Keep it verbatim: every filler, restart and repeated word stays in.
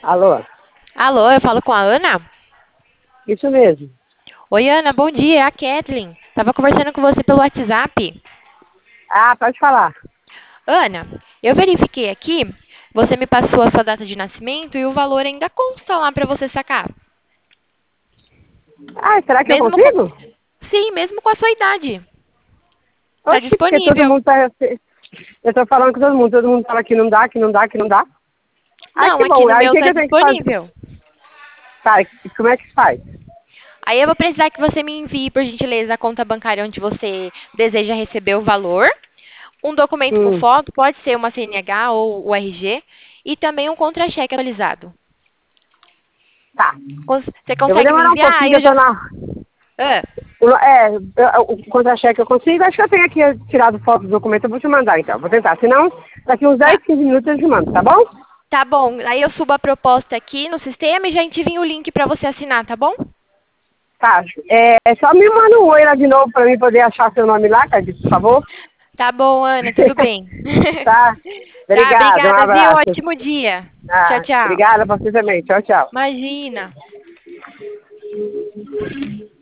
Alô? Alô, eu falo com a Ana? Isso mesmo. Oi, Ana, bom dia, é a Kathleen. Tava conversando com você pelo WhatsApp. Ah, pode falar. Ana, eu verifiquei aqui, você me passou a sua data de nascimento e o valor ainda consta lá para você sacar. Ah, será que eu Mesmo com... consigo? Sim, mesmo com a sua idade. Tá Oxi, porque todo disponível. mundo tá... Eu tô falando com todo mundo, todo mundo fala que não dá, que não dá, que não dá. Ah, Não, que aqui bom. no Aí o meu que, que tá eu tenho que fazer? disponível. Tá, e como é que faz? Aí eu vou precisar que você me envie, por gentileza, a conta bancária onde você deseja receber o valor. Um documento com Hum, foto, pode ser uma C N H ou o R G. E também um contra-cheque atualizado. tá. Cons- Você Eu vou consegue me demorar um enviar? pouquinho Aí que eu eu tô já... na... Ah, o- É, eu- o contra-cheque eu consigo. Acho que eu tenho aqui tirado foto do documento. Eu vou te mandar, então. Vou tentar. Se não, daqui uns dez, tá. quinze minutos eu te mando, tá bom? Tá bom. Aí eu subo a proposta aqui no sistema e já envio o link para você assinar, tá bom? Tá. É, é só me manda um oi lá de novo pra mim poder achar seu nome lá, Cade, por favor. Tá bom, Ana, tudo bem. Tá? Tá, Obrigada, um obrigada, viu? abraço. Ótimo dia. Tchau, Ah, tchau. obrigada pra você também. Tchau, tchau. Imagina.